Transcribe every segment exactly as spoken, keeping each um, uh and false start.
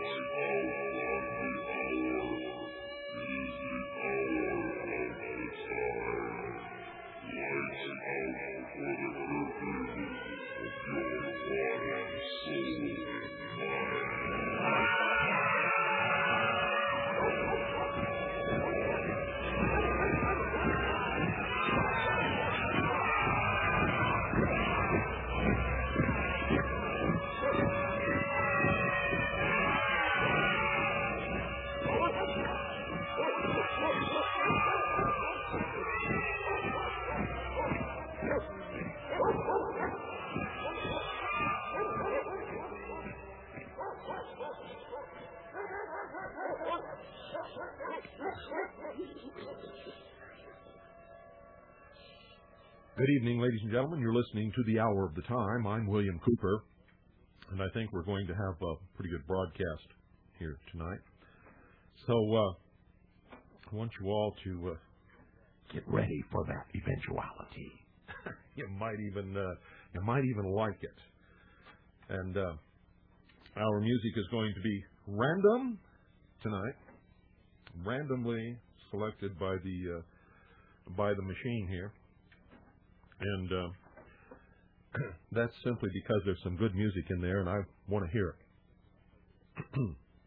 Good evening, ladies and gentlemen. You're listening to The Hour of the Time. I'm William Cooper, and I think we're going to have a pretty good broadcast here tonight. So uh, I want you all to uh, get ready for that eventuality. you might even uh, you might even like it. And uh, our music is going to be random tonight, randomly selected by the uh, by the machine here. And uh, that's simply because there's some good music in there, and I want to hear it.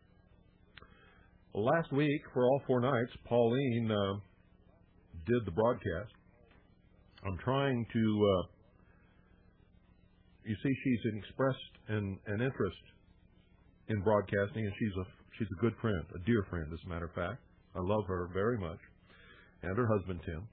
Last week, for all four nights, Pauline uh, did the broadcast. I'm trying to, uh, you see, she's expressed an, an interest in broadcasting, and she's a she's a good friend, a dear friend, as a matter of fact. I love her very much, and her husband, Tim.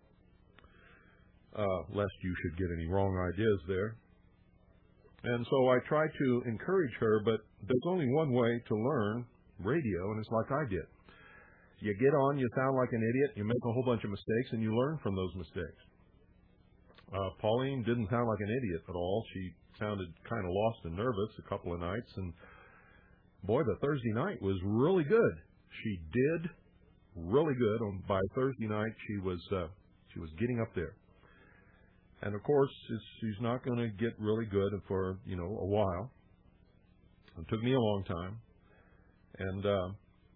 Uh, lest you should get any wrong ideas there. And so I try to encourage her, but there's only one way to learn radio, and it's like I did. You get on, you sound like an idiot, you make a whole bunch of mistakes, and you learn from those mistakes. Uh, Pauline didn't sound like an idiot at all. She sounded kind of lost and nervous a couple of nights, and boy, the Thursday night was really good. She did really good. On by Thursday night, she was uh, she was getting up there. And, of course, it's, she's not going to get really good for, you know, a while. It took me a long time. And uh,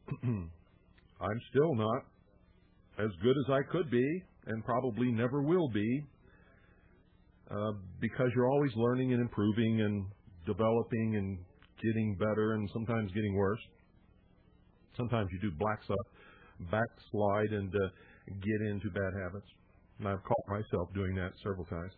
I'm still not as good as I could be and probably never will be uh, because you're always learning and improving and developing and getting better and sometimes getting worse. Sometimes you do black stuff, backslide and uh, get into bad habits. And I've caught myself doing that several times.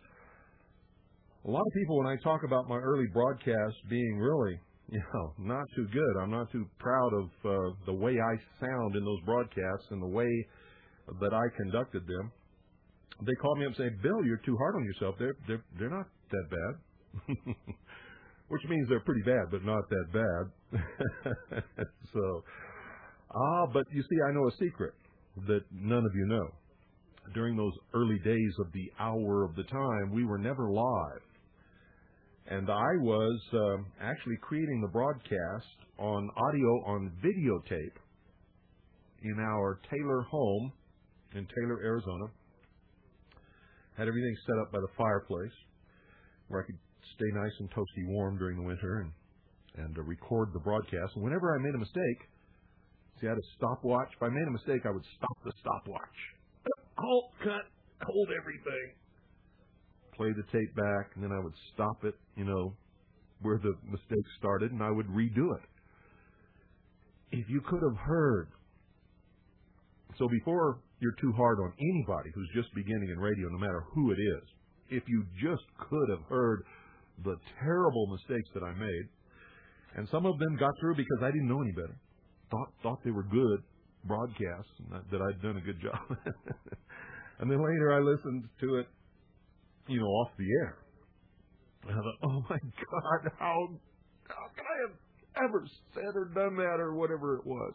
A lot of people, when I talk about my early broadcasts being really, you know, not too good, I'm not too proud of uh, the way I sound in those broadcasts and the way that I conducted them. They call me up and say, Bill, you're too hard on yourself. They're, they're, they're not that bad. Which means they're pretty bad, but not that bad. so, ah, but you see, I know a secret that none of you know. During those early days of the Hour of the Time, we were never live. And I was uh, actually creating the broadcast on audio on videotape in our Taylor home in Taylor, Arizona. Had everything set up by the fireplace where I could stay nice and toasty warm during the winter and, and uh, record the broadcast. And whenever I made a mistake, see, I had a stopwatch. If I made a mistake, I would stop the stopwatch. Halt, cut, hold everything. Play the tape back, and then I would stop it, you know, where the mistake started, and I would redo it. If you could have heard. So before you're too hard on anybody who's just beginning in radio, no matter who it is, if you just could have heard the terrible mistakes that I made, and some of them got through because I didn't know any better, thought thought they were good broadcasts, and that, that I'd done a good job. And then later I listened to it, you know, off the air. And I thought, oh my God, how, how could I have ever said or done that or whatever it was?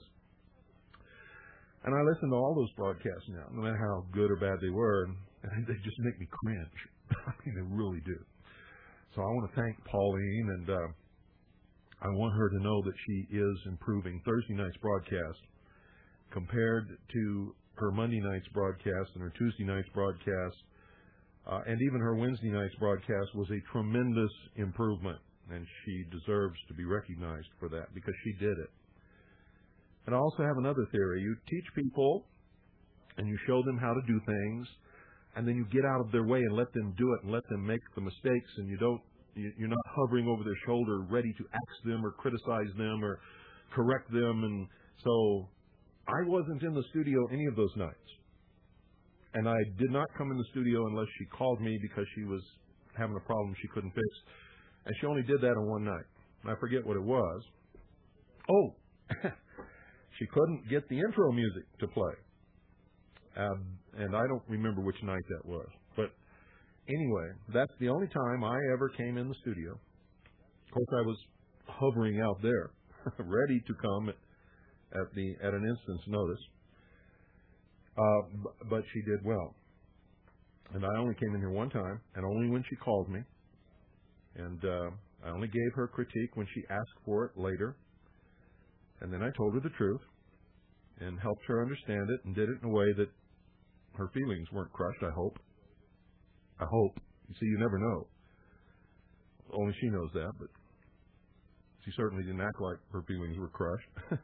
And I listen to all those broadcasts now, no matter how good or bad they were, and they just make me cringe. I mean, they really do. So I want to thank Pauline, and uh, I want her to know that she is improving. Thursday night's broadcast, compared to her Monday night's broadcast and her Tuesday night's broadcast, uh, and even her Wednesday night's broadcast, was a tremendous improvement. and she deserves to be recognized for that because she did it. And I also have another theory. You teach people and you show them how to do things, and then you get out of their way and let them do it and let them make the mistakes, and you don't, you're not hovering over their shoulder ready to axe them or criticize them or correct them. And so I wasn't in the studio any of those nights. And I did not come in the studio unless she called me because she was having a problem she couldn't fix. And she only did that on one night. I forget what it was. Oh, she couldn't get the intro music to play. Um, and I don't remember which night that was. But anyway, that's the only time I ever came in the studio. Of course, I was hovering out there, ready to come at, at the at an instant's notice. Uh, b- but she did well. And I only came in here one time, and only when she called me. And uh, I only gave her critique when she asked for it later. And then I told her the truth and helped her understand it and did it in a way that her feelings weren't crushed, I hope. I hope. You see, you never know. Only she knows that, but she certainly didn't act like her feelings were crushed.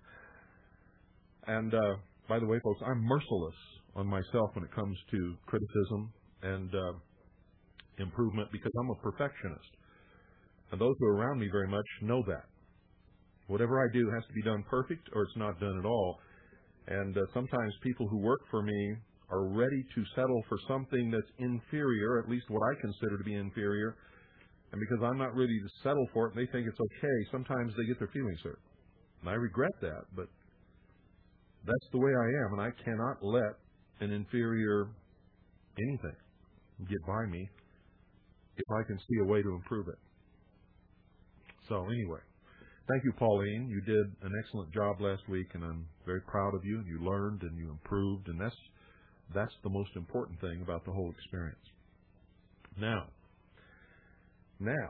And uh, by the way, folks, I'm merciless on myself when it comes to criticism and uh, improvement because I'm a perfectionist. And those who are around me very much know that. Whatever I do has to be done perfect or it's not done at all. And uh, sometimes people who work for me are ready to settle for something that's inferior, at least what I consider to be inferior. And because I'm not ready to settle for it and they think it's okay, sometimes they get their feelings hurt. And I regret that, but that's the way I am. And I cannot let an inferior anything get by me if I can see a way to improve it. So anyway, thank you, Pauline. You did an excellent job last week, and I'm very proud of you. You learned and you improved, and that's that's the most important thing about the whole experience. Now, now,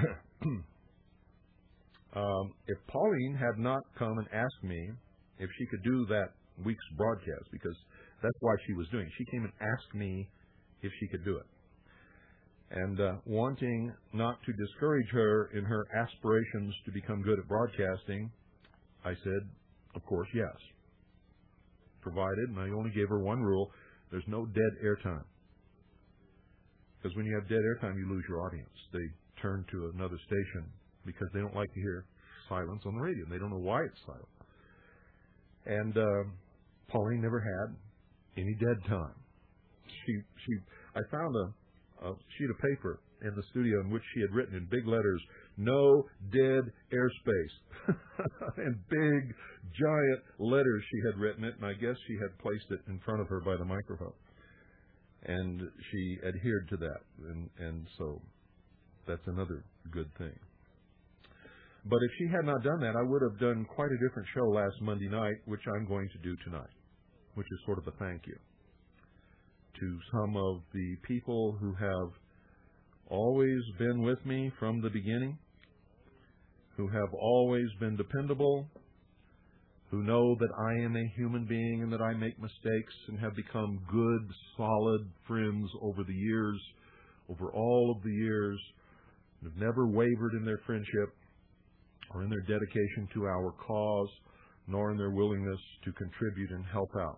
um, if Pauline had not come and asked me if she could do that week's broadcast, because that's why she was doing it, she came and asked me if she could do it. And uh, wanting not to discourage her in her aspirations to become good at broadcasting, I said, of course, yes. Provided, and I only gave her one rule, there's no dead airtime. Because when you have dead airtime, you lose your audience. They turn to another station because they don't like to hear silence on the radio. They don't know why it's silent. And uh, Pauline never had any dead time. She, she, I found a a sheet of paper in the studio in which she had written in big letters, no dead airspace. In big, giant letters she had written it, and I guess she had placed it in front of her by the microphone. And she adhered to that, and, and so that's another good thing. But if she had not done that, I would have done quite a different show last Monday night, which I'm going to do tonight, which is sort of a thank you to some of the people who have always been with me from the beginning, who have always been dependable, who know that I am a human being and that I make mistakes and have become good, solid friends over the years, over all of the years, and have never wavered in their friendship or in their dedication to our cause, nor in their willingness to contribute and help out.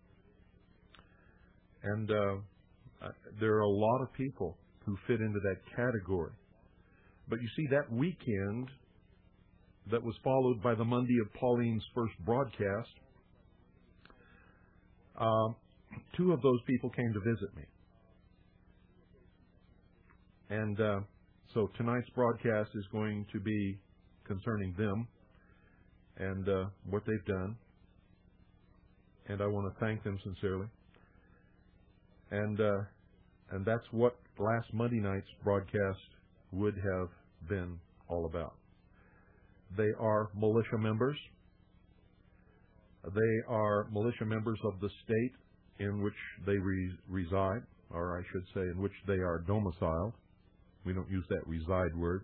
And uh, there are a lot of people who fit into that category. But you see, that weekend that was followed by the Monday of Pauline's first broadcast, uh, two of those people came to visit me. And uh, so tonight's broadcast is going to be concerning them and uh, what they've done. And I want to thank them sincerely. And uh, and that's what last Monday night's broadcast would have been all about. They are militia members. They are militia members of the state in which they re- reside, or I should say in which they are domiciled. We don't use that reside word.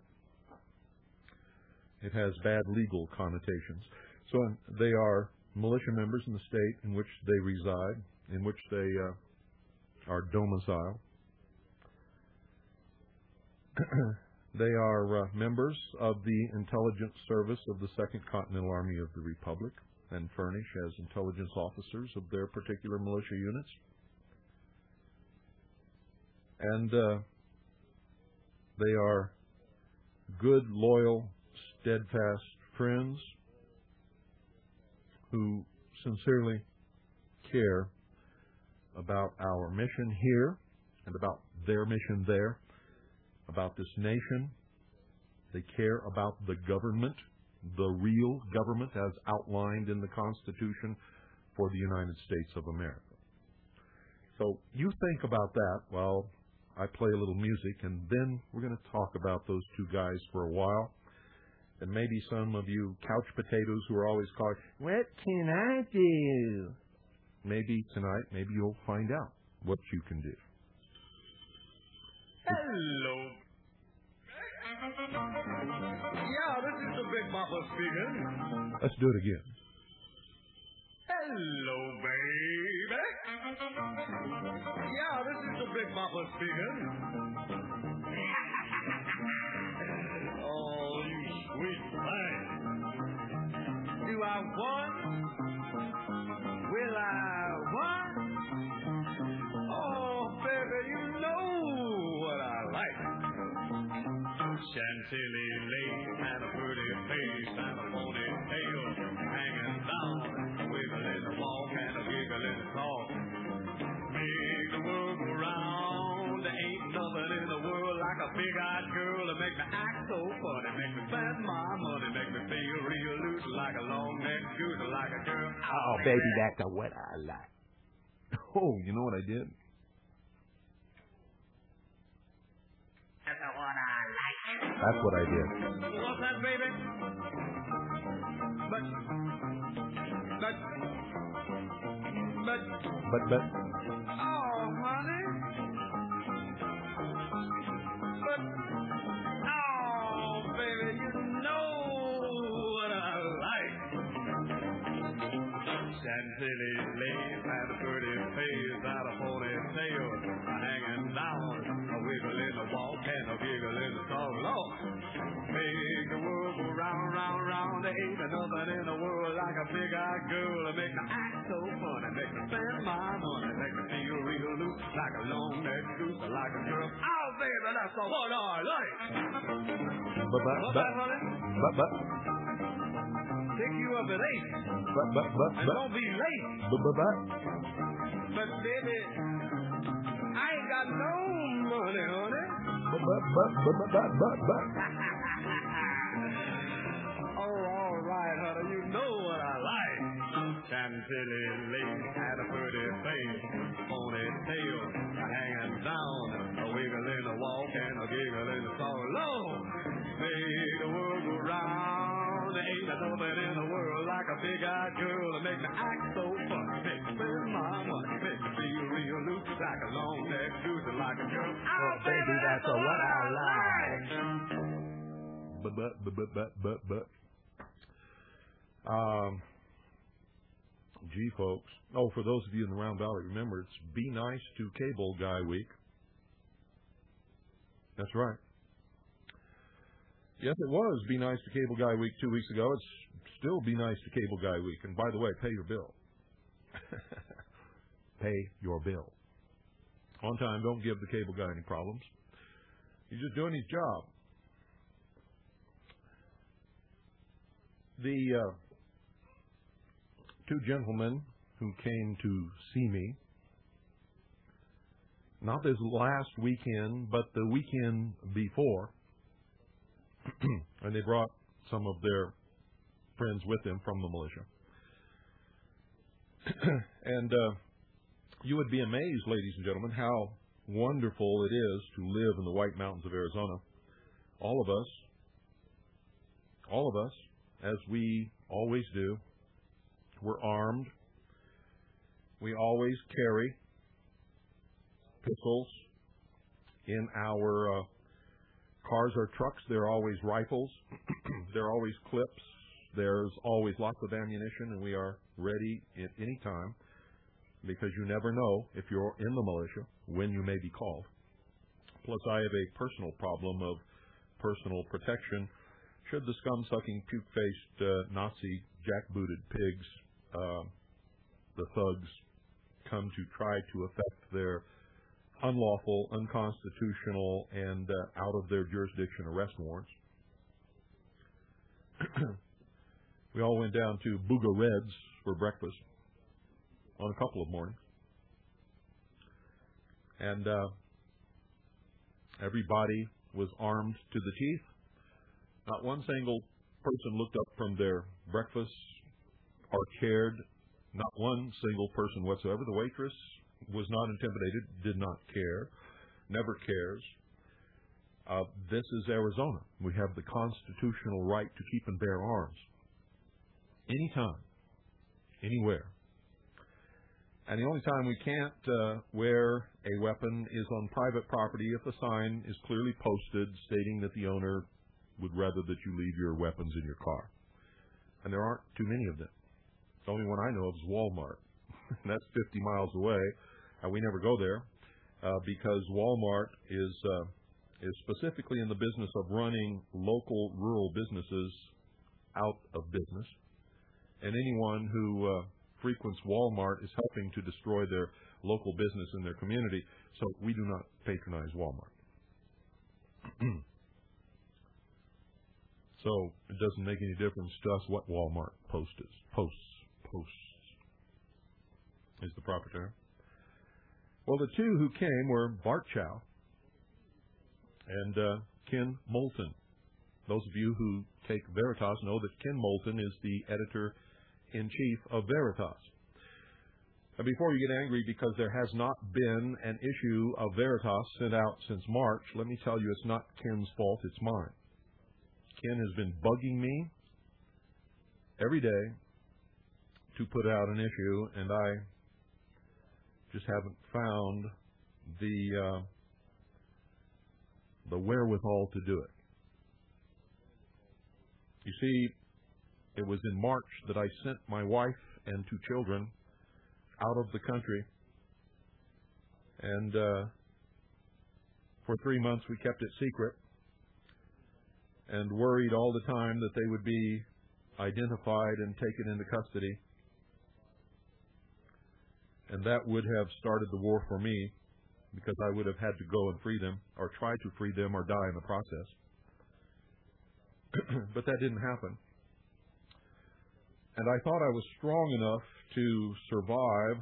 It has bad legal connotations. So they are militia members in the state in which they reside, in which they uh, are domiciled. They are uh, members of the Intelligence Service of the Second Continental Army of the Republic and furnish as intelligence officers of their particular militia units. And uh, they are good, loyal, steadfast friends who sincerely care about our mission here and about their mission there, about this nation. They care about the government, the real government as outlined in the Constitution for the United States of America. So you think about that while I play a little music, and then we're going to talk about those two guys for a while. And maybe some of you couch potatoes who are always calling, what can I do? Maybe tonight, maybe you'll find out what you can do. Hello. Yeah, this is the Big Papa speaking. Let's do it again. Hello, baby. Yeah, this is the Big Papa speaking. Oh, you sweet thing. Do I want? Will I want? Oh, baby, you know what I like. Chantilly lace and a pretty face and a ponytail hanging down, wiggling the walk and a giggle in the talk. Make the world go round. There ain't nothing in the world like a big-eyed girl to make me act so funny, make me spend my money, make me feel real loose like a long-necked goose, like a girl. Oh, baby, that's the what I like. Oh, you know what I did? That's the one I like. That's what I did. What's that, baby? But, but, but, But, but, oh, honey. But, oh, baby, you know what I like. Chantilly lace and a pretty face and a ponytail hanging down, a wiggle in the walk and a giggle in the talk. Lord, make the world go round, round, round. There ain't nothing in the world like a big-eyed girl to make me act so funny, make me spend my money, make me feel real loose like a long-necked goose, like a girl. Oh, baby, that's the one I like. but, but, What's but, that, honey? but, but, Pick you up at eight. but, but, but, And but, don't be late. but, but, but. But, baby, I ain't got no money, honey. But, but, but, but, but, but, but. Oh, all right, honey, you know what I like. Chantilly lace and a pretty face, ponytail hanging down, a wiggle in the walk and a giggle in the talk. Lord, make the world go round. There ain't nothing in the world like a big-eyed girl to make me act so funny, make me spend my money, make me feel real loose like a long-necked goose, like a girl. Oh, baby, that's the what I like. But, but, but, but, but, but, but. Um, gee, folks. Oh, for those of you in the Round Valley, remember, it's Be Nice to Cable Guy Week. That's right. Yes, it was Be Nice to Cable Guy Week two weeks ago. It's still Be Nice to Cable Guy Week. And by the way, pay your bill. Pay your bill. On time, don't give the cable guy any problems. He's just doing his job. The uh, two gentlemen who came to see me, not this last weekend, but the weekend before, and they brought some of their friends with them from the militia. And uh, you would be amazed, ladies and gentlemen, how wonderful it is to live in the White Mountains of Arizona. All of us, all of us, as we always do, we're armed. We always carry pistols in our uh, cars or trucks. There are always rifles. There are always clips. There's always lots of ammunition, and we are ready at any time, because you never know, if you're in the militia, when you may be called. Plus, I have a personal problem of personal protection should the scum-sucking, puke-faced, uh, Nazi, jackbooted pigs, uh, the thugs, come to try to effect their unlawful, unconstitutional, and uh, out of their jurisdiction arrest warrants. We all went down to Booga Reds for breakfast on a couple of mornings. And uh, everybody was armed to the teeth. Not one single person looked up from their breakfast or cared. Not one single person whatsoever. The waitress was not intimidated, did not care, never cares. Uh, this is Arizona. We have the constitutional right to keep and bear arms. Anytime, anywhere. And the only time we can't uh, wear a weapon is on private property if the sign is clearly posted stating that the owner would rather that you leave your weapons in your car. And there aren't too many of them. The only one I know of is Walmart. That's fifty miles away. Uh, we never go there uh, because Walmart is uh, is specifically in the business of running local rural businesses out of business. And anyone who uh, frequents Walmart is helping to destroy their local business in their community. So we do not patronize Walmart. So it doesn't make any difference to us what Walmart post is. Posts. Posts is the proper term. Well, the two who came were Bart Chow and uh, Ken Moulton. Those of you who take Veritas know that Ken Moulton is the editor-in-chief of Veritas. Now, before you get angry because there has not been an issue of Veritas sent out since March, let me tell you it's not Ken's fault, it's mine. Ken has been bugging me every day to put out an issue, and I just haven't found the uh, the wherewithal to do it. You see, it was in March that I sent my wife and two children out of the country, and uh, for three months we kept it secret and worried all the time that they would be identified and taken into custody. And that would have started the war for me because I would have had to go and free them or try to free them or die in the process. But that didn't happen. And I thought I was strong enough to survive,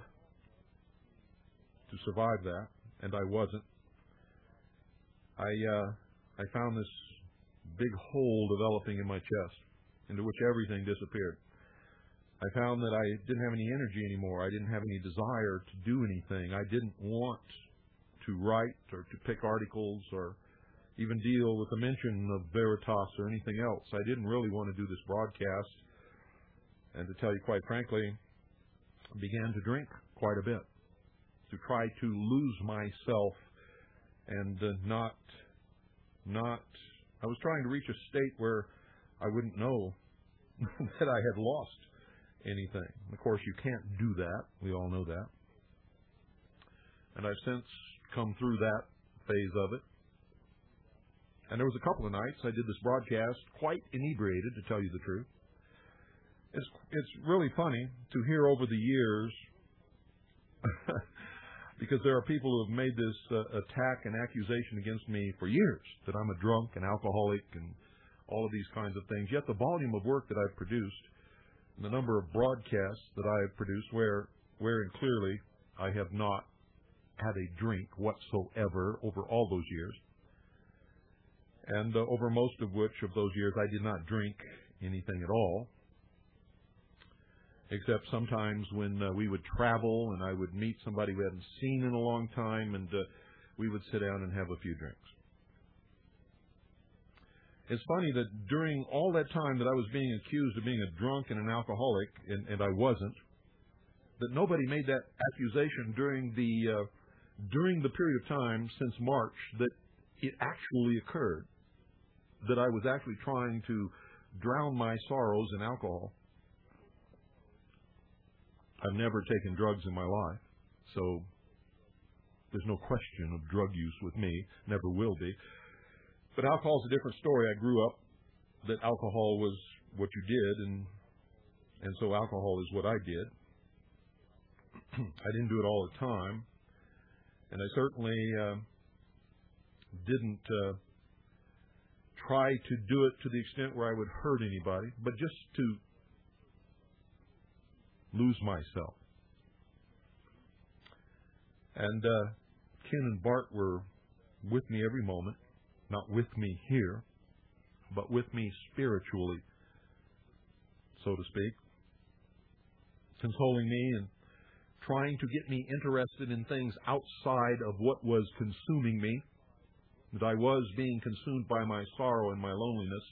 to survive that, and I wasn't. I uh, I found this big hole developing in my chest into which everything disappeared. I found that I didn't have any energy anymore. I didn't have any desire to do anything. I didn't want to write or to pick articles or even deal with the mention of Veritas or anything else. I didn't really want to do this broadcast. And to tell you quite frankly, I began to drink quite a bit to try to lose myself and uh, not, not, I was trying to reach a state where I wouldn't know that I had lost anything. Of course, you can't do that. We all know that. And I've since come through that phase of it. And there was a couple of nights I did this broadcast quite inebriated, to tell you the truth. It's it's really funny to hear over the years, because there are people who have made this uh, attack and accusation against me for years, that I'm a drunk, an alcoholic, and all of these kinds of things. Yet the volume of work that I've produced, and the number of broadcasts that I have produced, where wherein clearly I have not had a drink whatsoever over all those years, and uh, over most of which of those years I did not drink anything at all, except sometimes when uh, we would travel and I would meet somebody we hadn't seen in a long time, and uh, we would sit down and have a few drinks. It's funny that during all that time that I was being accused of being a drunk and an alcoholic, and, and I wasn't, that nobody made that accusation during the uh, during the period of time since March that it actually occurred, that I was actually trying to drown my sorrows in alcohol. I've never taken drugs in my life, so there's no question of drug use with me, never will be. But alcohol's a different story. I grew up that alcohol was what you did, and and so alcohol is what I did. I didn't do it all the time, and I certainly uh, didn't uh, try to do it to the extent where I would hurt anybody, but just to lose myself. And uh, Ken and Bart were with me every moment, not with me here, but with me spiritually, so to speak, consoling me and trying to get me interested in things outside of what was consuming me, that I was being consumed by my sorrow and my loneliness.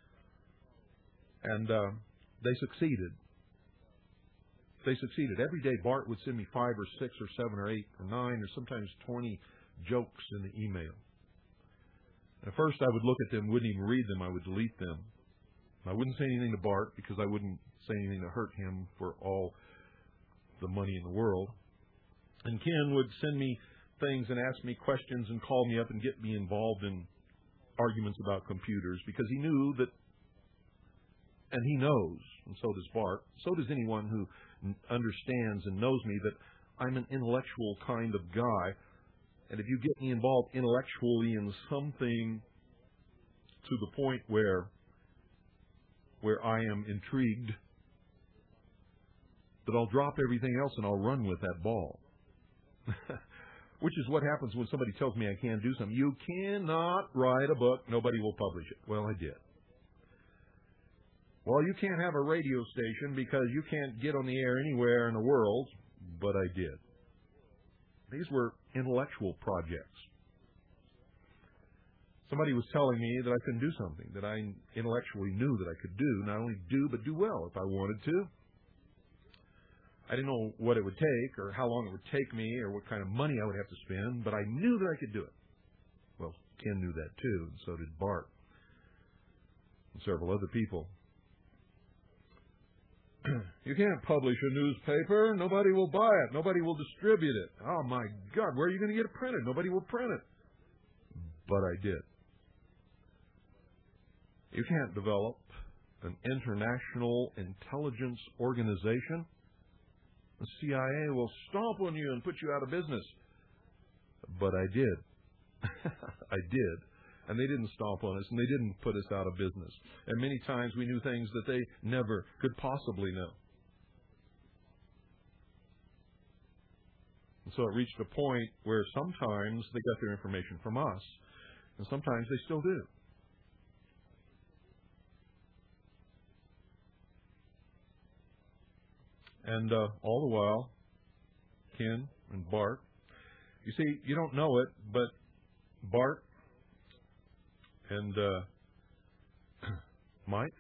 And uh, they succeeded. They succeeded. Every day Bart would send me five or six or seven or eight or nine or sometimes twenty jokes in the email. And at first I would look at them, wouldn't even read them, I would delete them. I wouldn't say anything to Bart because I wouldn't say anything to hurt him for all the money in the world. And Ken would send me things and ask me questions and call me up and get me involved in arguments about computers because he knew that, and he knows, and so does Bart, so does anyone who understands and knows me, that I'm an intellectual kind of guy. And if you get me involved intellectually in something to the point where where I am intrigued, that I'll drop everything else and I'll run with that ball. Which is what happens when somebody tells me I can't do something. You cannot write a book, nobody will publish it. Well, I did. Well, you can't have a radio station because you can't get on the air anywhere in the world, but I did. These were intellectual projects. Somebody was telling me that I couldn't do something that I intellectually knew that I could do, not only do, but do well if I wanted to. I didn't know what it would take or how long it would take me or what kind of money I would have to spend, but I knew that I could do it. Well, Ken knew that too, and so did Bart and several other people. You can't publish a newspaper. Nobody will buy it. Nobody will distribute it. Oh, my God, where are you going to get it printed? Nobody will print it. But I did. You can't develop an international intelligence organization. The C I A will stomp on you and put you out of business. But I did. I did. And they didn't stomp on us, and they didn't put us out of business. And many times we knew things that they never could possibly know. And so it reached a point where sometimes they got their information from us, and sometimes they still do. And uh, all the while, Ken and Bart, you see, you don't know it, but Bart and uh, Mike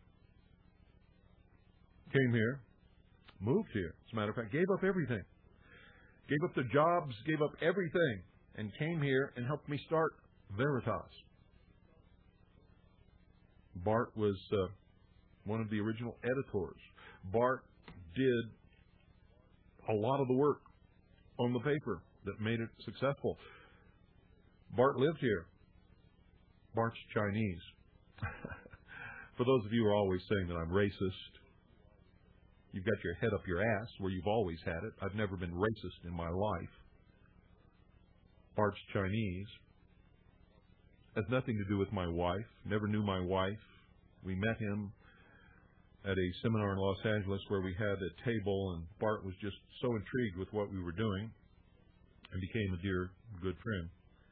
came here, moved here, as a matter of fact, gave up everything. Gave up their jobs, gave up everything, and came here and helped me start Veritas. Bart was uh, one of the original editors. Bart did a lot of the work on the paper that made it successful. Bart lived here. Bart's Chinese. For those of you who are always saying that I'm racist, you've got your head up your ass where you've always had it. I've never been racist in my life. Bart's Chinese. Has nothing to do with my wife. Never knew my wife. We met him at a seminar in Los Angeles where we had a table, and Bart was just so intrigued with what we were doing and became a dear, good friend.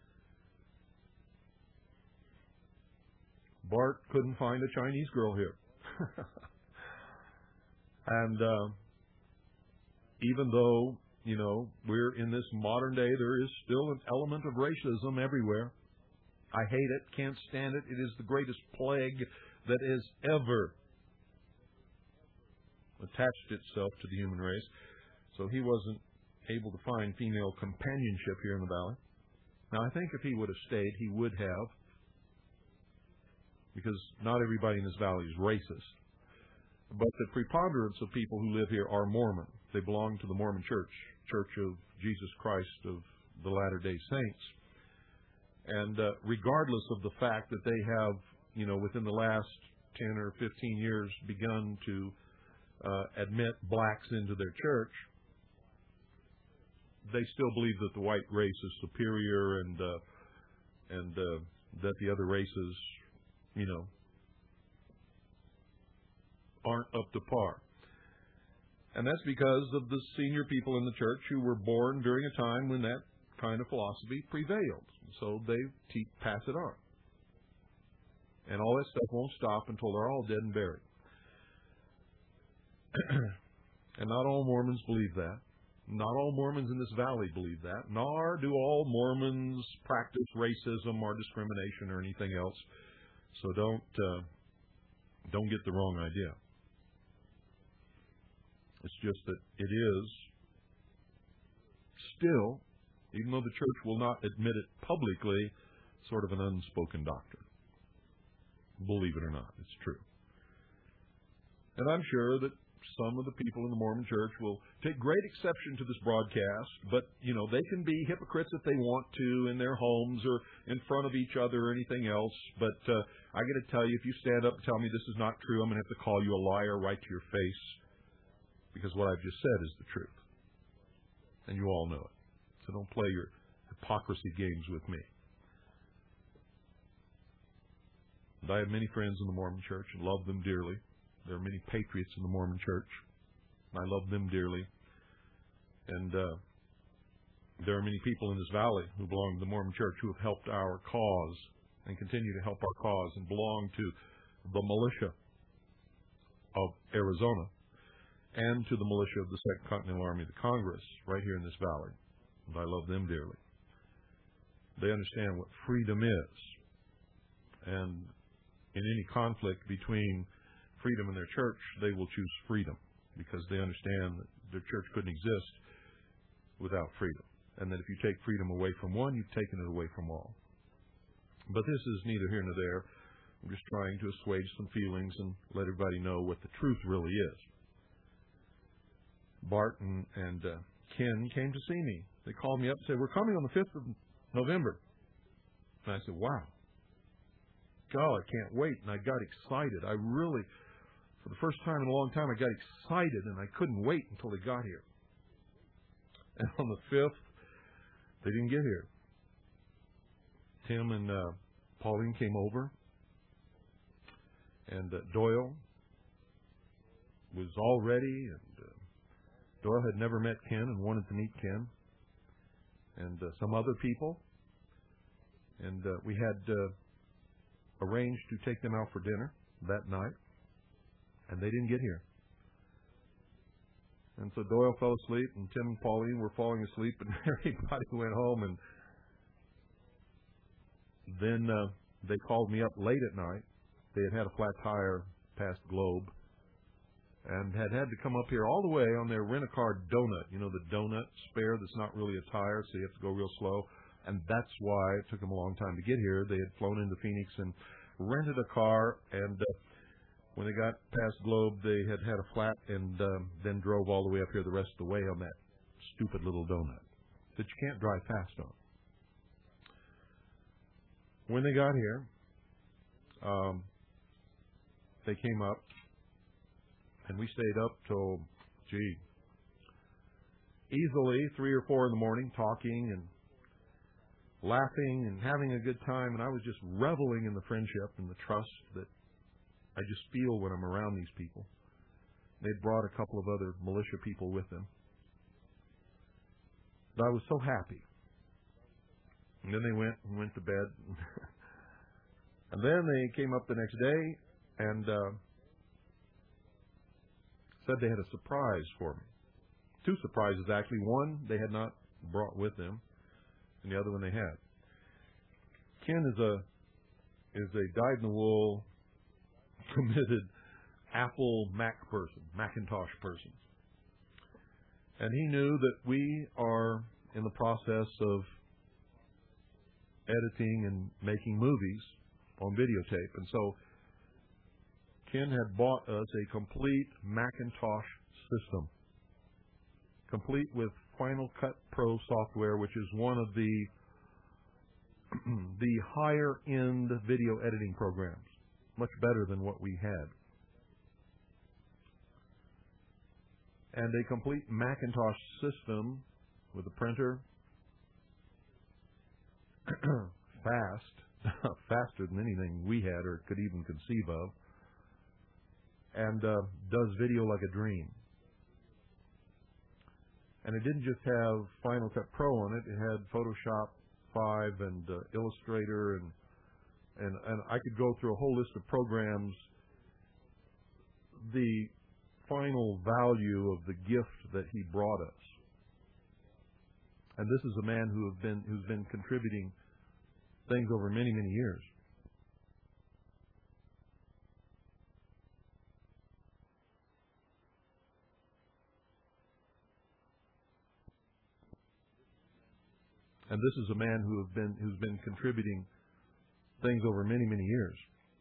Bart couldn't find a Chinese girl here. And uh, even though, you know, we're in this modern day, there is still an element of racism everywhere. I hate it, can't stand it. It is the greatest plague that has ever attached itself to the human race. So he wasn't able to find female companionship here in the valley. Now, I think if he would have stayed, he would have, because not everybody in this valley is racist. But the preponderance of people who live here are Mormon. They belong to the Mormon Church, Church of Jesus Christ of the Latter-day Saints. And uh, regardless of the fact that they have, you know, within the last ten or fifteen years begun to uh, admit blacks into their church, they still believe that the white race is superior and uh, and uh, that the other races, you know, aren't up to par. And that's because of the senior people in the church who were born during a time when that kind of philosophy prevailed. So they te- pass it on. And all that stuff won't stop until they're all dead and buried. And not all Mormons believe that. Not all Mormons in this valley believe that. Nor do all Mormons practice racism or discrimination or anything else. So don't uh, don't get the wrong idea. It's just that it is still, even though the church will not admit it publicly, sort of an unspoken doctrine. Believe it or not, it's true. And I'm sure that some of the people in the Mormon church will take great exception to this broadcast, but, you know, they can be hypocrites if they want to in their homes or in front of each other or anything else. But uh, I got to tell you, if you stand up and tell me this is not true, I'm going to have to call you a liar right to your face, because what I've just said is the truth. And you all know it. So don't play your hypocrisy games with me. And I have many friends in the Mormon church and love them dearly. There are many patriots in the Mormon church. I love them dearly. And uh, there are many people in this valley who belong to the Mormon church who have helped our cause and continue to help our cause and belong to the militia of Arizona and to the militia of the Second Continental Army of the Congress right here in this valley. And I love them dearly. They understand what freedom is. And in any conflict between freedom and their church, they will choose freedom because they understand that their church couldn't exist without freedom. And that if you take freedom away from one, you've taken it away from all. But this is neither here nor there. I'm just trying to assuage some feelings and let everybody know what the truth really is. Bart and, and uh, Ken came to see me. They called me up and said, we're coming on the fifth of November. And I said, wow. God, I can't wait. And I got excited. I really, for the first time in a long time, I got excited and I couldn't wait until they got here. And on the fifth, they didn't get here. Tim and uh, Pauline came over. And uh, Doyle was all ready. And uh, Doyle had never met Ken and wanted to meet Ken. And uh, some other people. And uh, we had uh, arranged to take them out for dinner that night. And they didn't get here. And so Doyle fell asleep, and Tim and Pauline were falling asleep, and everybody went home. And then uh, they called me up late at night. They had had a flat tire past Globe and had had to come up here all the way on their rent-a-car donut. You know, the donut spare that's not really a tire, so you have to go real slow. And that's why it took them a long time to get here. They had flown into Phoenix and rented a car, and uh, when they got past Globe, they had had a flat and um, then drove all the way up here the rest of the way on that stupid little donut that you can't drive fast on. When they got here, um, they came up, and we stayed up till, gee, easily three or four in the morning, talking and laughing and having a good time, and I was just reveling in the friendship and the trust that I just feel when I'm around these people. They'd brought a couple of other militia people with them. But I was so happy. And then they went and went to bed. And then they came up the next day and uh, said they had a surprise for me. Two surprises, actually. One they had not brought with them, and the other one they had. Ken is a is a dyed-in-the-wool, committed Apple Mac person, Macintosh person. And he knew that we are in the process of editing and making movies on videotape. And so Ken had bought us a complete Macintosh system, complete with Final Cut Pro software, which is one of the the higher-end video editing programs, much better than what we had. And a complete Macintosh system with a printer, fast, faster than anything we had or could even conceive of, and uh, does video like a dream. And it didn't just have Final Cut Pro on it; it had Photoshop five and uh, Illustrator, and and and I could go through a whole list of programs. The final value of the gift that he brought us. And this is a man who have been who's been contributing things over many, many years. And this is a man who have been who's been contributing things over many, many years.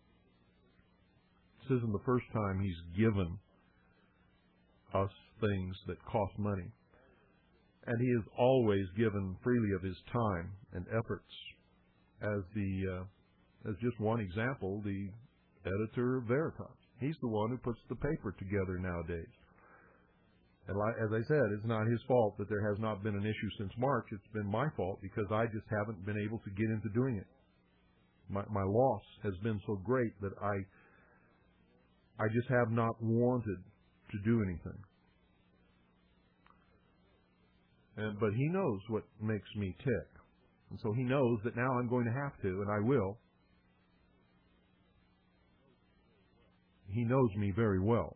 This isn't the first time he's given us things that cost money. And he has always given freely of his time and efforts. As the uh, as just one example, the editor of Veritas. He's the one who puts the paper together nowadays. And like, as I said, it's not his fault that there has not been an issue since March. It's been my fault because I just haven't been able to get into doing it. My, my loss has been so great that I I just have not wanted to do anything. And, but he knows what makes me tick. And so he knows that now I'm going to have to, and I will. He knows me very well.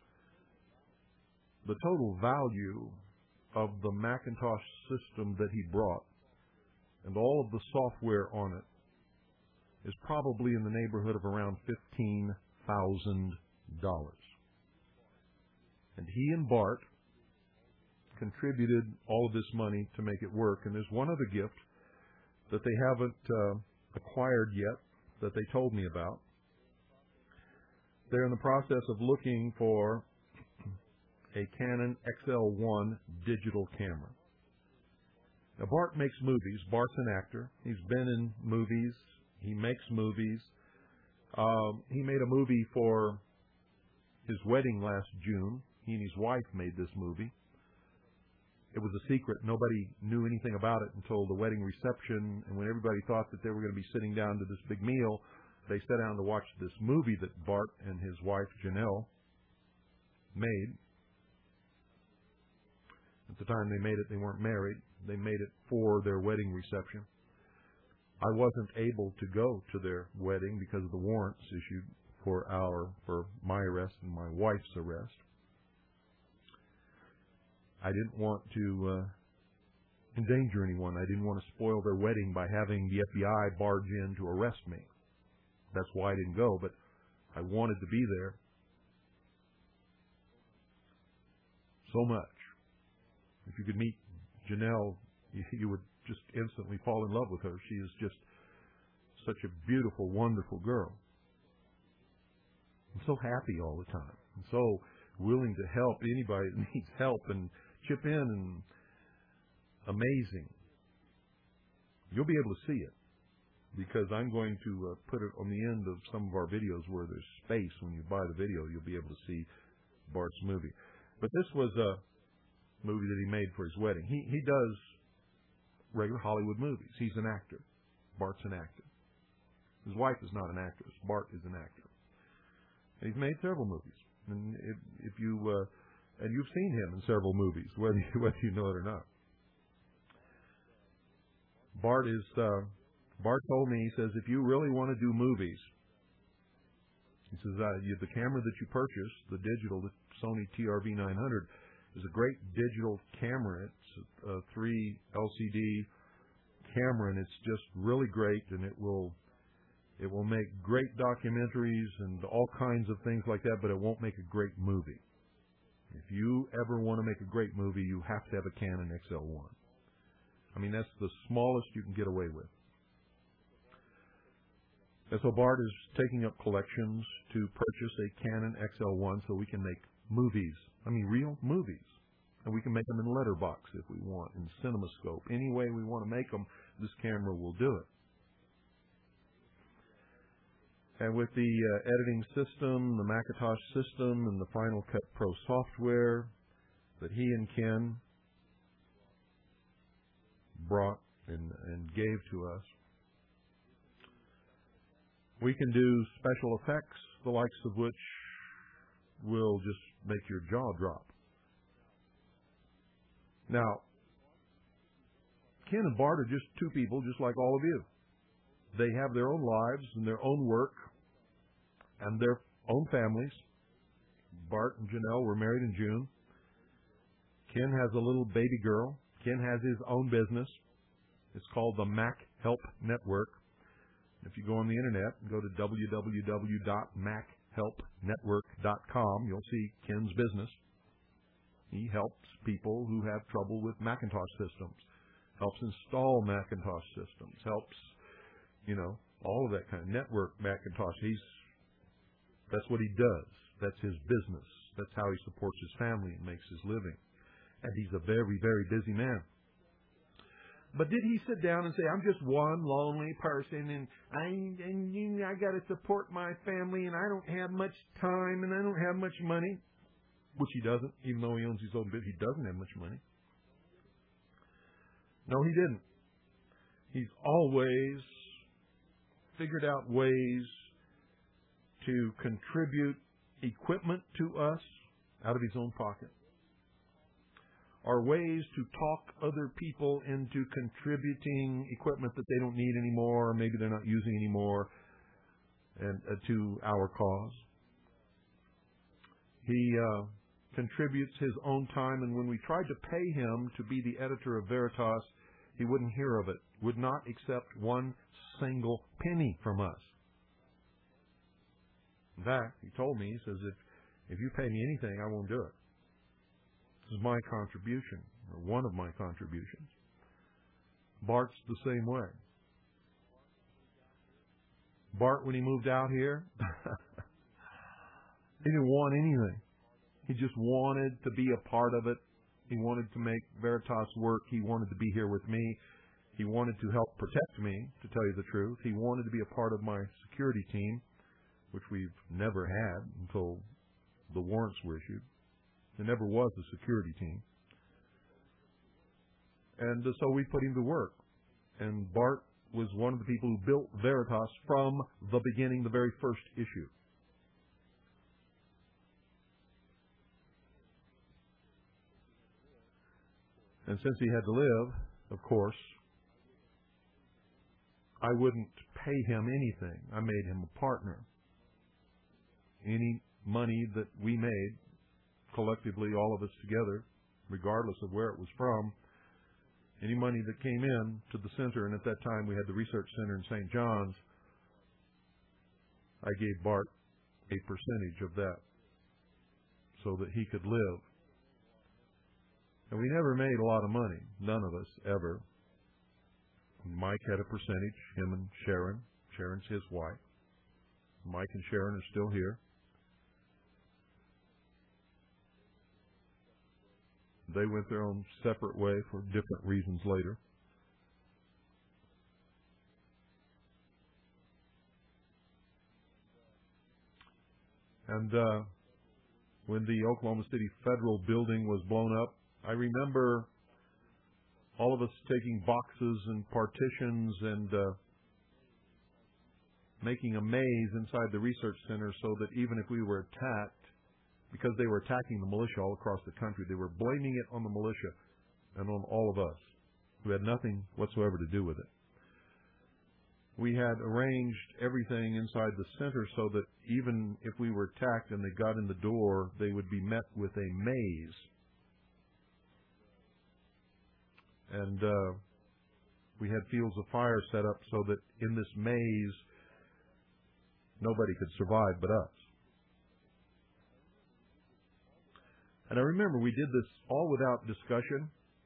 The total value of the Macintosh system that he brought and all of the software on it is probably in the neighborhood of around fifteen thousand dollars. And he and Bart contributed all of this money to make it work. And there's one other gift that they haven't uh, acquired yet that they told me about. They're in the process of looking for a Canon X L one digital camera. Now, Bart makes movies. Bart's an actor. He's been in movies. He makes movies. Um, he made a movie for his wedding last June. He and his wife made this movie. It was a secret. Nobody knew anything about it until the wedding reception. And when everybody thought that they were going to be sitting down to this big meal, they sat down to watch this movie that Bart and his wife, Janelle, made. At the time they made it, they weren't married. They made it for their wedding reception. I wasn't able to go to their wedding because of the warrants issued for our, for my arrest and my wife's arrest. I didn't want to uh, endanger anyone. I didn't want to spoil their wedding by having the F B I barge in to arrest me. That's why I didn't go, but I wanted to be there so much. If you could meet Janelle, you, you would just instantly fall in love with her. She is just such a beautiful, wonderful girl. I'm so happy all the time. I'm so willing to help anybody that needs help and chip in, and amazing. You'll be able to see it because I'm going to uh, put it on the end of some of our videos where there's space. When you buy the video, you'll be able to see Bart's movie. But this was a movie that he made for his wedding. He he does regular Hollywood movies. He's an actor. Bart's an actor. His wife is not an actress. Bart is an actor. And he's made several movies. And if, if you uh, and you've seen him in several movies, whether you, whether you know it or not. Bart is uh, Bart told me, he says, if you really want to do movies, he says, uh, you, the camera that you purchased, the digital, the Sony T R V nine hundred, is a great digital camera. It's a three L C D camera, and it's just really great, and it will it will make great documentaries and all kinds of things like that, but it won't make a great movie. If you ever want to make a great movie, you have to have a Canon X L one. I mean, that's the smallest you can get away with. And so Bart is taking up collections to purchase a Canon X L one so we can make movies. I mean, real movies. And we can make them in letterbox if we want, in CinemaScope. Any way we want to make them, this camera will do it. And with the uh, editing system, the Macintosh system, and the Final Cut Pro software that he and Ken brought and, and gave to us, we can do special effects, the likes of which will just make your jaw drop. Now, Ken and Bart are just two people just like all of you. They have their own lives and their own work and their own families. Bart and Janelle were married in June. Ken has a little baby girl. Ken has his own business. It's called the Mac Help Network. If you go on the internet and go to w w w dot mac help network dot com, you'll see Ken's business. He helps people who have trouble with Macintosh systems, helps install Macintosh systems, helps, you know, all of that kind of network Macintosh. He's, that's what he does. That's his business. That's how he supports his family and makes his living. And he's a very, very busy man. But did he sit down and say, I'm just one lonely person, and I and I got to support my family, and I don't have much time, and I don't have much money? Which he doesn't, even though he owns his own business. He doesn't have much money. No, he didn't. He's always figured out ways to contribute equipment to us out of his own pocket, or ways to talk other people into contributing equipment that they don't need anymore, or maybe they're not using anymore, and uh, to our cause. He uh, contributes his own time, and when we tried to pay him to be the editor of Veritas, he wouldn't hear of it, would not accept one single penny from us. In fact, he told me, he says, if, if you pay me anything, I won't do it. This is my contribution, or one of my contributions. Bart's the same way. Bart, when he moved out here, he didn't want anything. He just wanted to be a part of it. He wanted to make Veritas work. He wanted to be here with me. He wanted to help protect me, to tell you the truth. He wanted to be a part of my security team, which we've never had until the warrants were issued. There never was a security team. And uh, so we put him to work. And Bart was one of the people who built Veritas from the beginning, the very first issue. And since he had to live, of course, I wouldn't pay him anything. I made him a partner. Any money that we made, collectively, all of us together, regardless of where it was from, any money that came in to the center, and at that time we had the research center in Saint John's, I gave Bart a percentage of that so that he could live. And we never made a lot of money, none of us ever. Mike had a percentage, him and Sharon. Sharon's his wife. Mike and Sharon are still here. They went their own separate way for different reasons later. And uh, when the Oklahoma City Federal building was blown up, I remember all of us taking boxes and partitions and uh, making a maze inside the research center so that even if we were attacked, because they were attacking the militia all across the country, they were blaming it on the militia and on all of us who had nothing whatsoever to do with it. We had arranged everything inside the center so that even if we were attacked and they got in the door, they would be met with a maze. And uh, we had fields of fire set up so that in this maze, nobody could survive but us. And I remember we did this all without discussion.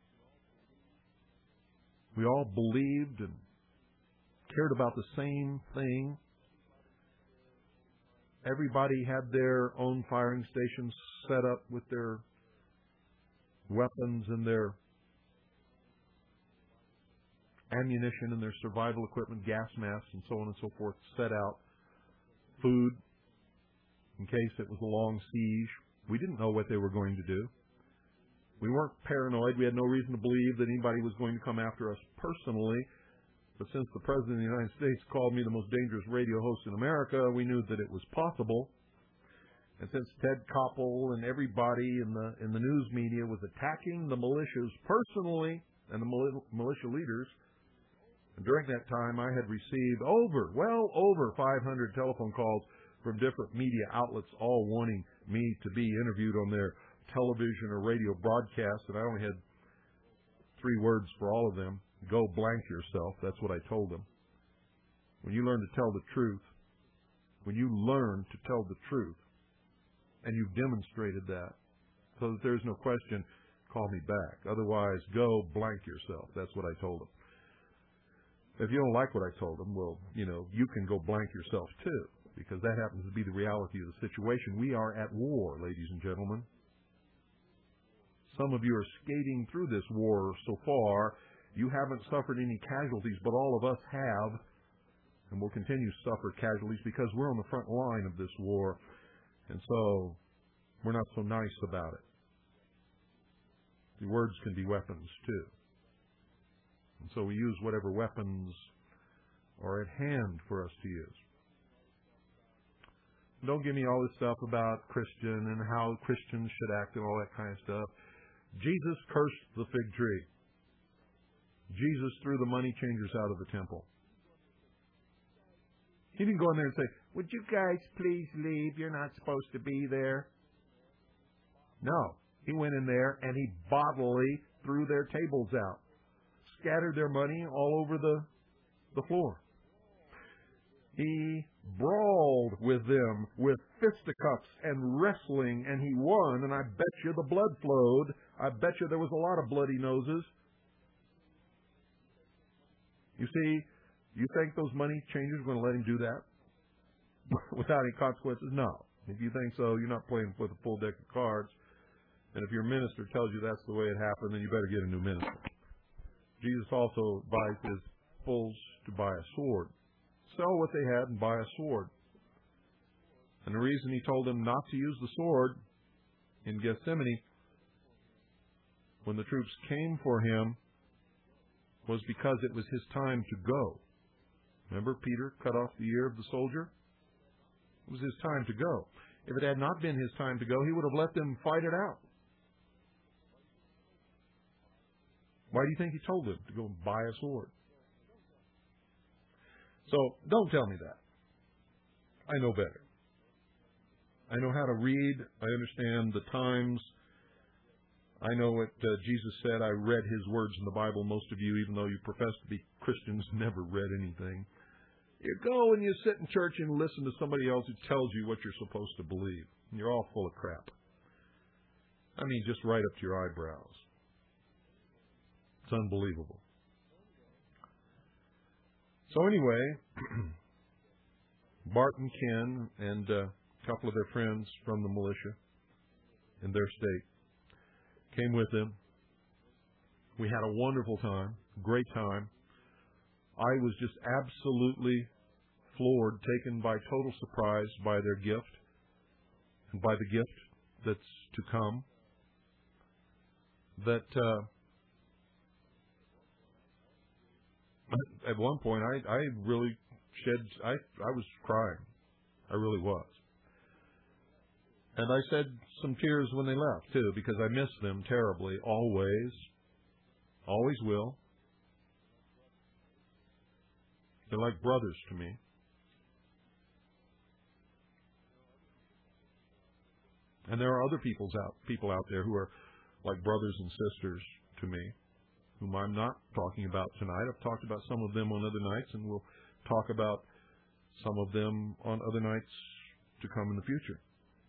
We all believed and cared about the same thing. Everybody had their own firing stations set up with their weapons and their ammunition and their survival equipment, gas masks, and so on and so forth set out food in case it was a long siege. We didn't know what they were going to do. We weren't paranoid. We had no reason to believe that anybody was going to come after us personally. But since the President of the United States called me the most dangerous radio host in America, we knew that it was possible. And since Ted Koppel and everybody in the in the news media was attacking the militias personally and the militia leaders, and during that time I had received over, well over five hundred telephone calls from different media outlets, all wanting me to be interviewed on their television or radio broadcasts, and I only had three words for all of them. Go blank yourself. That's what I told them. When you learn to tell the truth, when you learn to tell the truth, and you've demonstrated that, so that there's no question, call me back. Otherwise, go blank yourself. That's what I told them. If you don't like what I told them, well, you know, you can go blank yourself too, because that happens to be the reality of the situation. We are at war, ladies and gentlemen. Some of you are skating through this war so far. You haven't suffered any casualties, but all of us have, and will continue to suffer casualties because we're on the front line of this war, and so we're not so nice about it. The words can be weapons, too. And so we use whatever weapons are at hand for us to use. Don't give me all this stuff about Christian and how Christians should act and all that kind of stuff. Jesus cursed the fig tree. Jesus threw the money changers out of the temple. He didn't go in there and say, would you guys please leave? You're not supposed to be there. No. He went in there and he bodily threw their tables out. Scattered their money all over the, the floor. He brawled with them with fisticuffs and wrestling, and he won, and I bet you the blood flowed. I bet you there was a lot of bloody noses. You see, you think those money changers are going to let him do that without any consequences? No. If you think so, you're not playing with a full deck of cards. And if your minister tells you that's the way it happened, then you better get a new minister. Jesus also advised his fools to buy a sword. Sell what they had and buy a sword. And the reason he told them not to use the sword in Gethsemane when the troops came for him was because it was his time to go. Remember, Peter cut off the ear of the soldier? It was his time to go. If it had not been his time to go, he would have let them fight it out. Why do you think he told them to go and buy a sword? So, don't tell me that. I know better. I know how to read. I understand the times. I know what uh, Jesus said. I read his words in the Bible. Most of you, even though you profess to be Christians, never read anything. You go and you sit in church and listen to somebody else who tells you what you're supposed to believe. And you're all full of crap. I mean, just right up to your eyebrows. It's unbelievable. So anyway, Bart and Ken and uh, a couple of their friends from the militia in their state came with them. We had a wonderful time, great time. I was just absolutely floored, taken by total surprise by their gift and by the gift that's to come. That uh, at one point I, I really shed, I, I was crying. I really was. And I shed some tears when they left, too, because I miss them terribly, always. Always will. They're like brothers to me. And there are other people's out, people out there who are like brothers and sisters to me, whom I'm not talking about tonight. I've talked about some of them on other nights, and we'll talk about some of them on other nights to come in the future.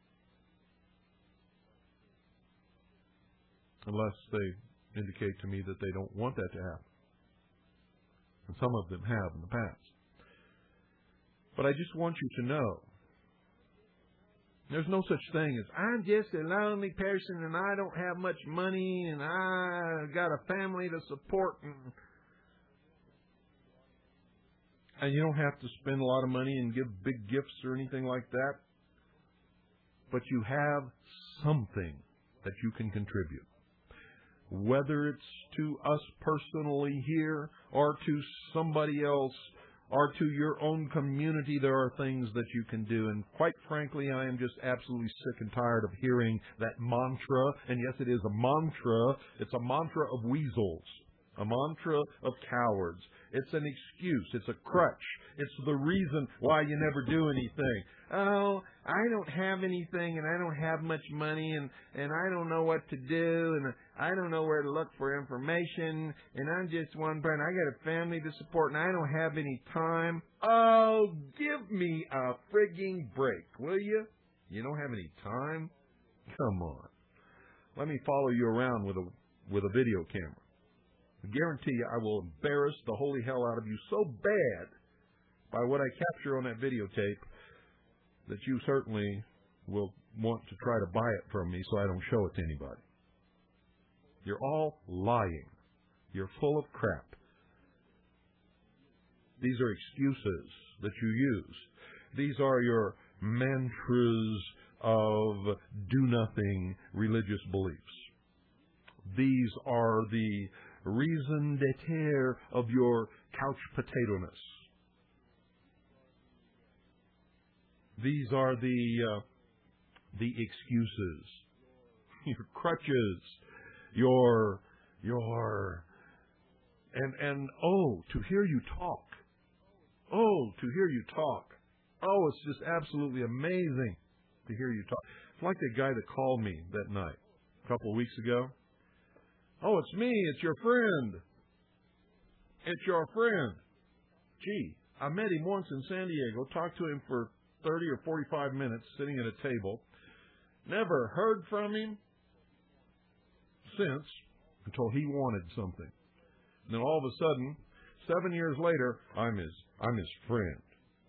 Unless they indicate to me that they don't want that to happen. And some of them have in the past. But I just want you to know, there's no such thing as, I'm just a lonely person and I don't have much money and I got a family to support. And And you don't have to spend a lot of money and give big gifts or anything like that. But you have something that you can contribute. Whether it's to us personally here or to somebody else or to your own community, there are things that you can do. And quite frankly, I am just absolutely sick and tired of hearing that mantra. And yes, it is a mantra. It's a mantra of weasels. A mantra of cowards. It's an excuse. It's a crutch. It's the reason why you never do anything. Oh, I don't have anything, and I don't have much money, and, and I don't know what to do, and I don't know where to look for information, and I'm just one person. I got a family to support, and I don't have any time. Oh, give me a frigging break, will you? You don't have any time? Come on. Let me follow you around with a with a video camera. I guarantee you I will embarrass the holy hell out of you so bad by what I capture on that videotape that you certainly will want to try to buy it from me so I don't show it to anybody. You're all lying. You're full of crap. These are excuses that you use. These are your mantras of do-nothing religious beliefs. These are the raison d'etre of your couch potato-ness. These are the uh, the excuses, your crutches, your your and and oh, to hear you talk, oh, to hear you talk, oh, it's just absolutely amazing to hear you talk. It's like the guy that called me that night a couple of weeks ago. Oh, it's me. It's your friend. It's your friend. Gee, I met him once in San Diego. Talked to him for thirty or forty-five minutes sitting at a table. Never heard from him since until he wanted something. And then all of a sudden, seven years later, I'm his, I'm his friend.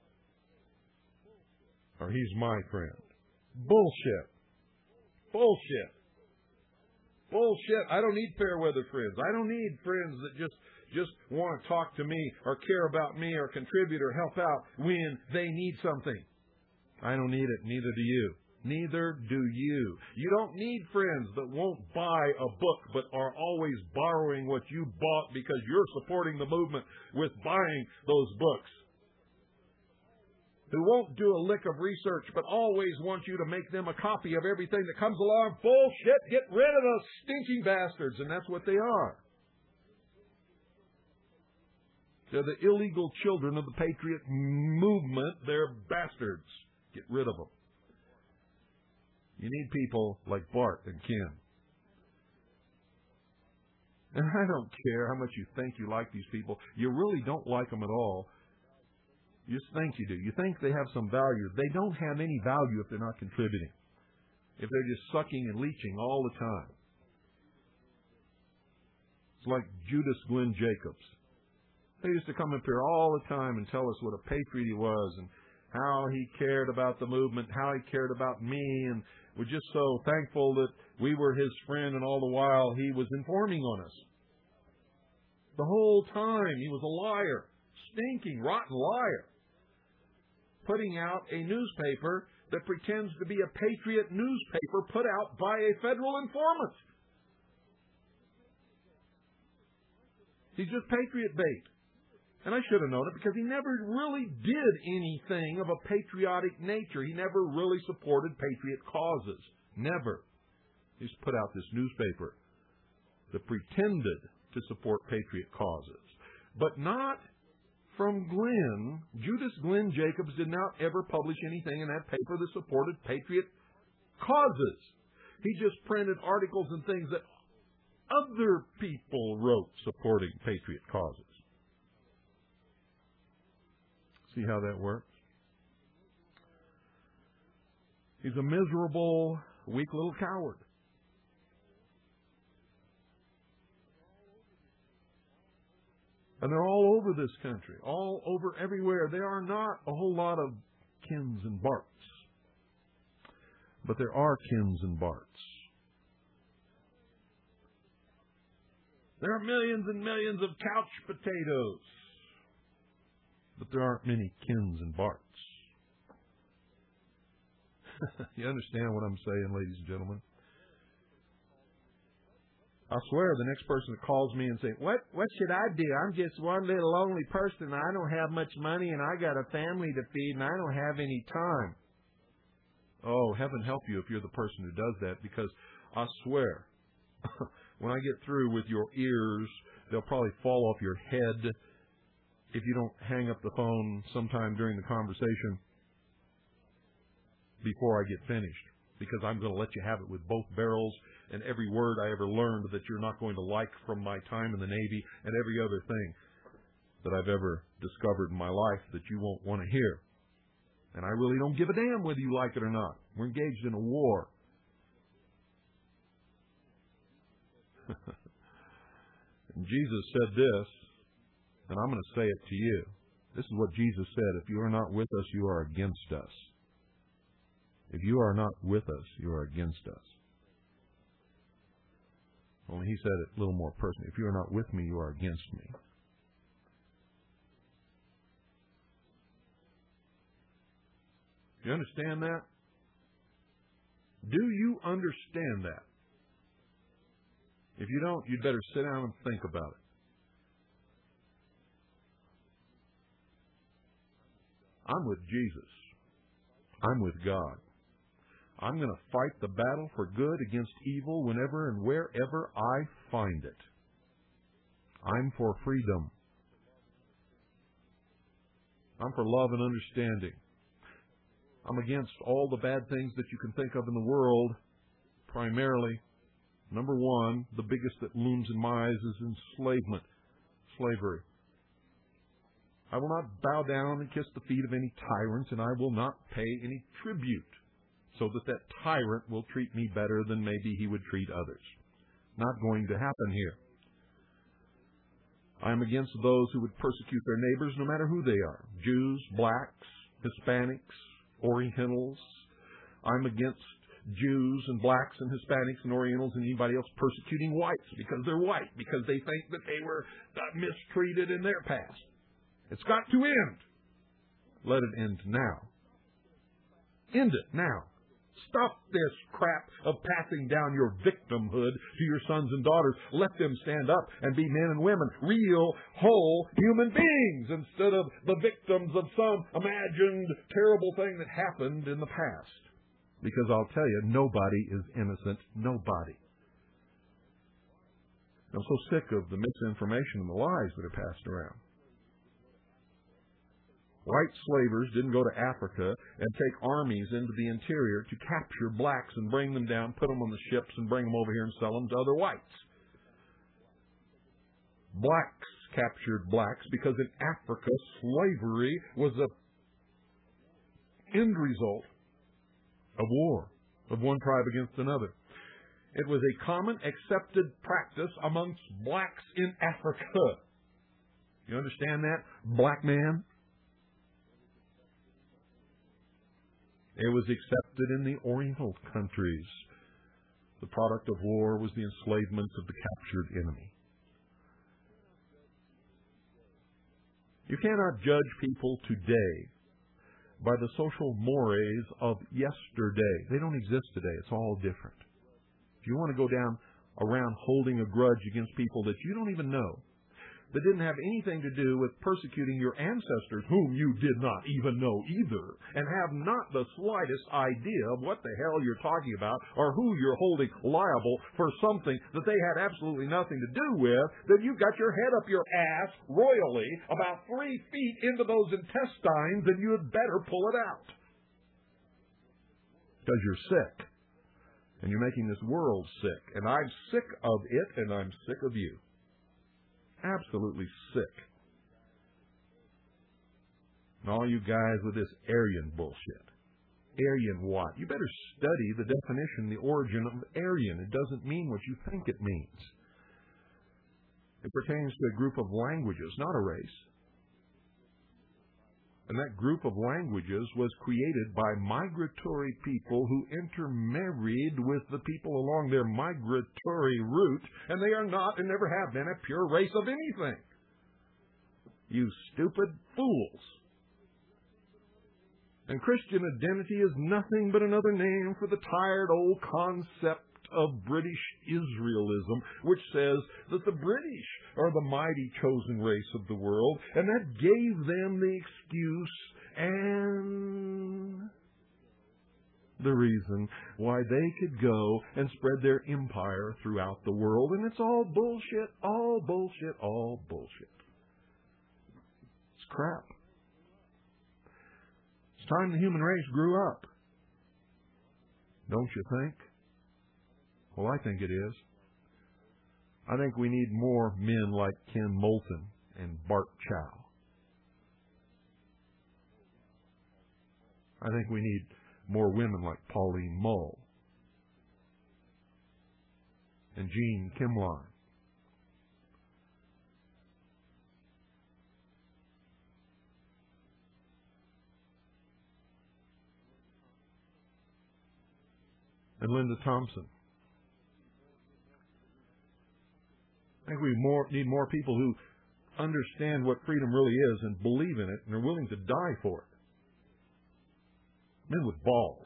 Or he's my friend. Bullshit. Bullshit. Bullshit. I don't need fair weather friends. I don't need friends that just just want to talk to me or care about me or contribute or help out when they need something. I don't need it. Neither do you. Neither do you. You don't need friends that won't buy a book but are always borrowing what you bought because you're supporting the movement with buying those books. Who won't do a lick of research but always want you to make them a copy of everything that comes along. Bullshit. Get rid of those stinking bastards. And that's what they are. They're the illegal children of the patriot movement. They're bastards. Get rid of them. You need people like Bart and Ken. And I don't care how much you think you like these people. You really don't like them at all. You just think you do. You think they have some value. They don't have any value if they're not contributing. If they're just sucking and leeching all the time. It's like Judas Glenn Jacobs. They used to come up here all the time and tell us what a patriot he was and how he cared about the movement, how he cared about me, and we're just so thankful that we were his friend, and all the while he was informing on us. The whole time he was a liar, stinking, rotten liar, putting out a newspaper that pretends to be a patriot newspaper put out by a federal informant. He's just patriot bait. And I should have known it because he never really did anything of a patriotic nature. He never really supported patriot causes. Never. He's put out this newspaper that pretended to support patriot causes. But not from Glenn. Judas Glenn Jacobs did not ever publish anything in that paper that supported patriot causes. He just printed articles and things that other people wrote supporting patriot causes. See how that works? He's a miserable, weak little coward. And they're all over this country, all over everywhere. There are not a whole lot of Kens and Barts. But there are Kens and Barts. There are millions and millions of couch potatoes but there aren't many Kens and Barts. You understand what I'm saying, ladies and gentlemen? I swear the next person that calls me and says, what what should I do? I'm just one little lonely person. I don't have much money, and I got a family to feed, and I don't have any time. Oh, heaven help you if you're the person who does that, because I swear, when I get through with your ears, they'll probably fall off your head if you don't hang up the phone sometime during the conversation before I get finished, because I'm going to let you have it with both barrels and every word I ever learned that you're not going to like from my time in the Navy and every other thing that I've ever discovered in my life that you won't want to hear. And I really don't give a damn whether you like it or not. We're engaged in a war. And Jesus said this, and I'm going to say it to you. This is what Jesus said. If you are not with us, you are against us. If you are not with us, you are against us. Only he said it a little more personally. If you are not with me, you are against me. You understand that? Do you understand that? If you don't, you'd better sit down and think about it. I'm with Jesus. I'm with God. I'm going to fight the battle for good against evil whenever and wherever I find it. I'm for freedom. I'm for love and understanding. I'm against all the bad things that you can think of in the world. Primarily, number one, the biggest that looms in my eyes is enslavement, slavery. I will not bow down and kiss the feet of any tyrants, and I will not pay any tribute, so that that tyrant will treat me better than maybe he would treat others. Not going to happen here. I am against those who would persecute their neighbors, no matter who they are. Jews, blacks, Hispanics, Orientals. I'm against Jews and blacks and Hispanics and Orientals and anybody else persecuting whites because they're white, because they think that they were mistreated in their past. It's got to end. Let it end now. End it now. Stop this crap of passing down your victimhood to your sons and daughters. Let them stand up and be men and women, real, whole human beings, instead of the victims of some imagined terrible thing that happened in the past. Because I'll tell you, nobody is innocent. Nobody. I'm so sick of the misinformation and the lies that are passed around. White slavers didn't go to Africa and take armies into the interior to capture blacks and bring them down, put them on the ships, and bring them over here and sell them to other whites. Blacks captured blacks because in Africa, slavery was the end result of war, of one tribe against another. It was a common accepted practice amongst blacks in Africa. You understand that, black man? It was accepted in the Oriental countries. The product of war was the enslavement of the captured enemy. You cannot judge people today by the social mores of yesterday. They don't exist today. It's all different. If you want to go down around holding a grudge against people that you don't even know, that didn't have anything to do with persecuting your ancestors, whom you did not even know either, and have not the slightest idea of what the hell you're talking about or who you're holding liable for something that they had absolutely nothing to do with, then you've got your head up your ass royally about three feet into those intestines, and you had better pull it out. Because you're sick. And you're making this world sick. And I'm sick of it, and I'm sick of you. Absolutely sick. And all you guys with this Aryan bullshit. Aryan what? You better study the definition, the origin of Aryan. It doesn't mean what you think it means. It pertains to a group of languages, not a race. And that group of languages was created by migratory people who intermarried with the people along their migratory route, and they are not and never have been a pure race of anything. You stupid fools. And Christian identity is nothing but another name for the tired old concept of British Israelism, which says that the British are the mighty chosen race of the world, and that gave them the excuse and the reason why they could go and spread their empire throughout the world. And it's all bullshit, all bullshit, all bullshit. It's crap. It's time the human race grew up. Don't you think? Well, I think it is. I think we need more men like Ken Moulton and Bart Chow. I think we need more women like Pauline Mull and Jean Kimline. And Linda Thompson. I think we more, need more people who understand what freedom really is and believe in it and are willing to die for it. Men with balls.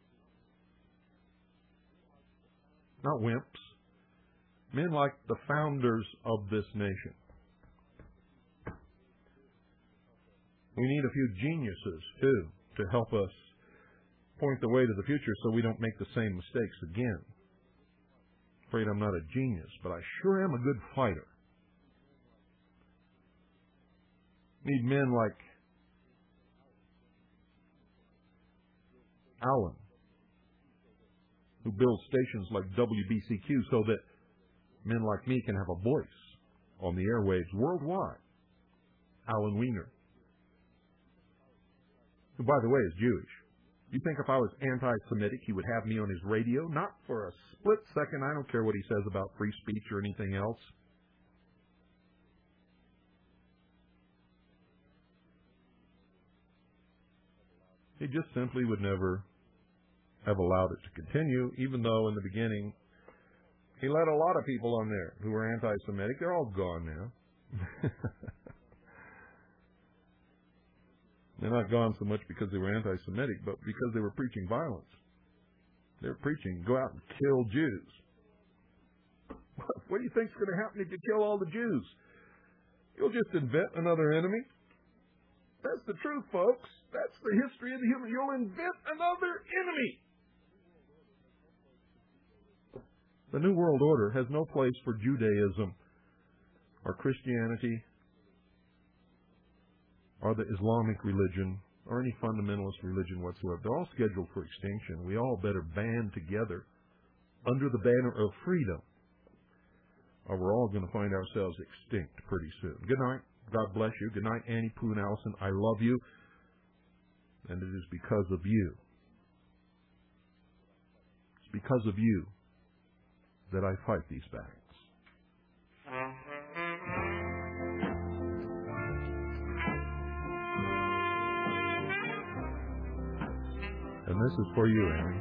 Not wimps. Men like the founders of this nation. We need a few geniuses, too, to help us point the way to the future so we don't make the same mistakes again. Afraid I'm not a genius, but I sure am a good fighter. Need men like Allen, who builds stations like W B C Q so that men like me can have a voice on the airwaves worldwide. Alan Weiner, who, by the way, is Jewish. You think if I was anti-Semitic, he would have me on his radio? Not for a split second. I don't care what he says about free speech or anything else. He just simply would never have allowed it to continue, even though in the beginning he let a lot of people on there who were anti-Semitic. They're all gone now. They're not gone so much because they were anti-Semitic, but because they were preaching violence. They were preaching, go out and kill Jews. What do you think is going to happen if you kill all the Jews? You'll just invent another enemy. That's the truth, folks. That's the history of the human. You'll invent another enemy. The New World Order has no place for Judaism or Christianity or the Islamic religion or any fundamentalist religion whatsoever. They're all scheduled for extinction. We all better band together under the banner of freedom, or we're all going to find ourselves extinct pretty soon. Good night. God bless you. Good night, Annie, Pooh, and Allison. I love you, and it is because of you. It's because of you that I fight these battles. And this is for you, Annie.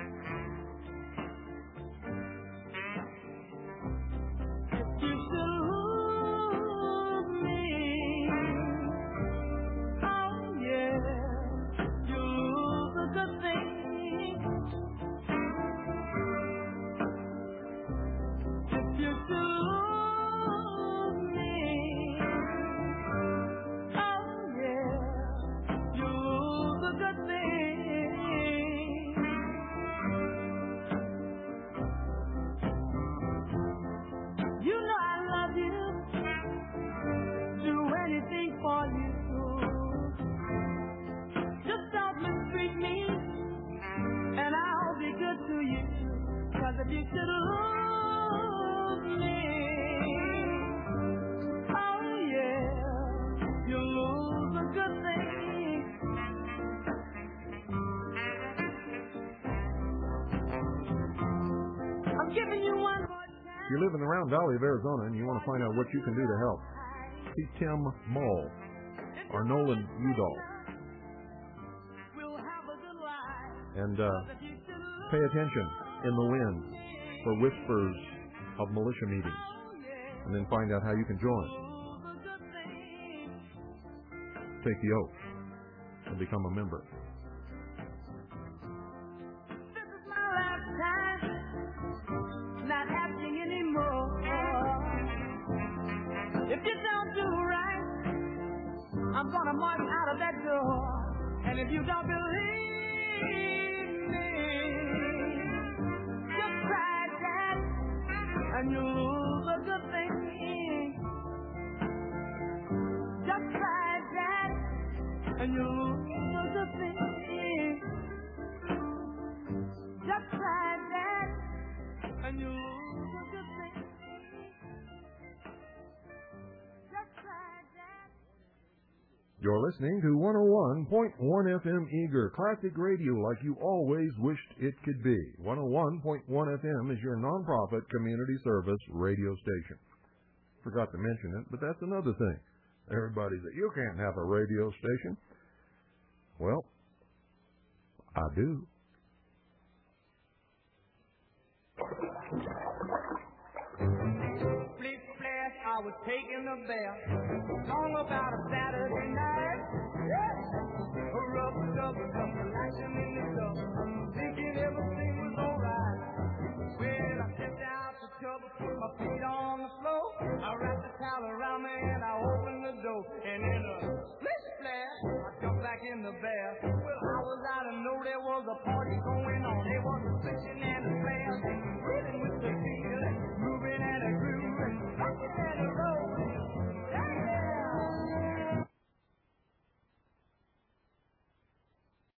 If you live in the Round Valley of Arizona and you want to find out what you can do to help, see Tim Mull or Nolan Udall. And uh, pay attention in the wind for whispers of militia meetings, and then find out how you can join. take the oath and become a member. This is my last time, not asking anymore. If you don't do right, I'm gonna march out of that door. And if you don't believe me, just try that, and you'll lose a good thing. Just try that, and you'll lose a good thing. Just try that, and you'll lose a good thing. Just try that. You're listening to one oh one point one F M Eager, classic radio like you always wished it could be. one oh one point one F M is your nonprofit community service radio station. Forgot to mention it, but that's another thing. Everybody says, you can't have a radio station. Well, I do. Flip flash, I was taking a bath. Long about a Saturday night. Yeah. A rub dub, some relaxing in the tub. Thinking everything was alright. Well, I stepped out the tub, put my feet on the floor. I wrapped the towel around me and I opened the door. And in a split splash, I jumped back in the bath. Well, I was out and know there was a party